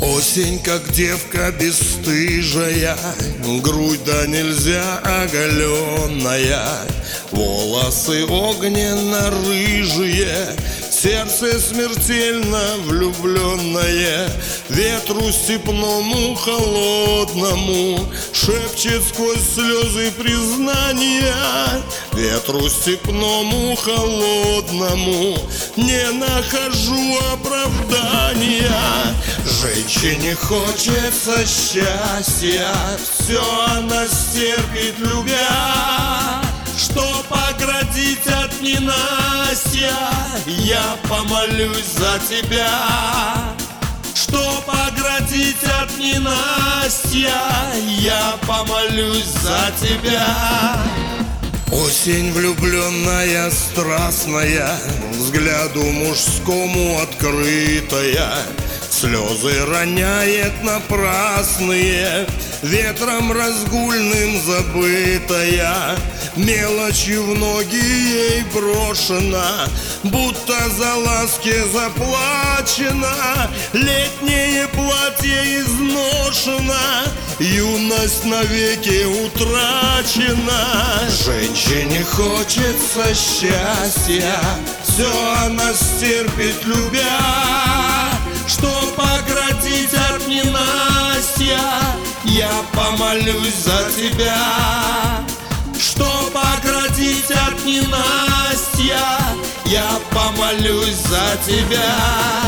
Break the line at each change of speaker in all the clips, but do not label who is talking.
Осень, как девка бесстыжая, грудь да нельзя оголенная, волосы огненно-рыжие, сердце смертельно влюбленное, ветру степному холодному шепчет сквозь слезы признания. Ветру степному холодному не нахожу оправдания. Женщине хочется счастья, все она стерпит, любя. Чтоб оградить от ненастья, я помолюсь за тебя. Чтоб оградить от ненастья, я помолюсь за тебя. Осень влюбленная, страстная, взгляду мужскому открытая, слезы роняет напрасные, ветром разгульным забытая, мелочью в ноги ей брошена, будто за ласки заплачено. Летнее платье изношено, юность навеки утрачена. Женщине хочется счастья, все она стерпит, любя. Чтоб оградить от ненастья, я помолюсь за тебя. Чтоб оградить от ненастья, я помолюсь за тебя.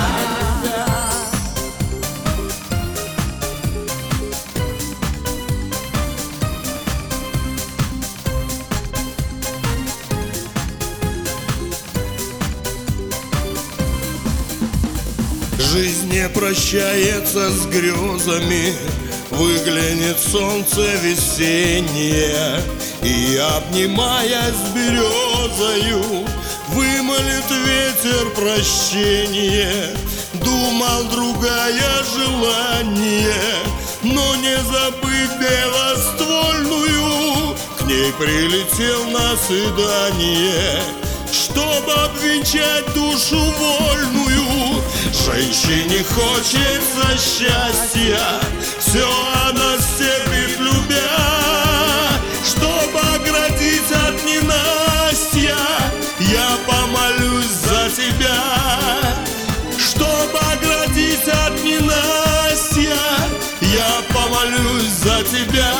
Жизнь не прощается с грезами, выглянет солнце весеннее, и, обнимаясь с березою, вымолит ветер прощение. Думал другая желание, но не забыть белоствольную, к ней прилетел на свидание, чтобы обвенчать душу вольную. Женщине хочется счастья, все она стерпит, любя. Чтобы оградить от ненастья, я помолюсь за тебя. Чтобы оградить от ненастья, я помолюсь за тебя.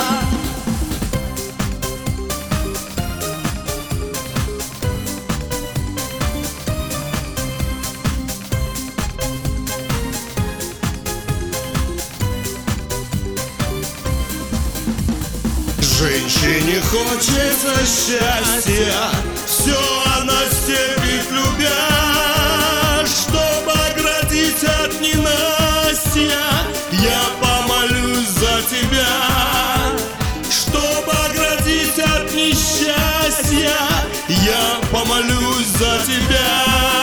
Женщине хочется счастья, все она стерпит, любя. Чтобы оградить от ненастья, я помолюсь за тебя. Чтобы оградить от несчастья, я помолюсь за тебя.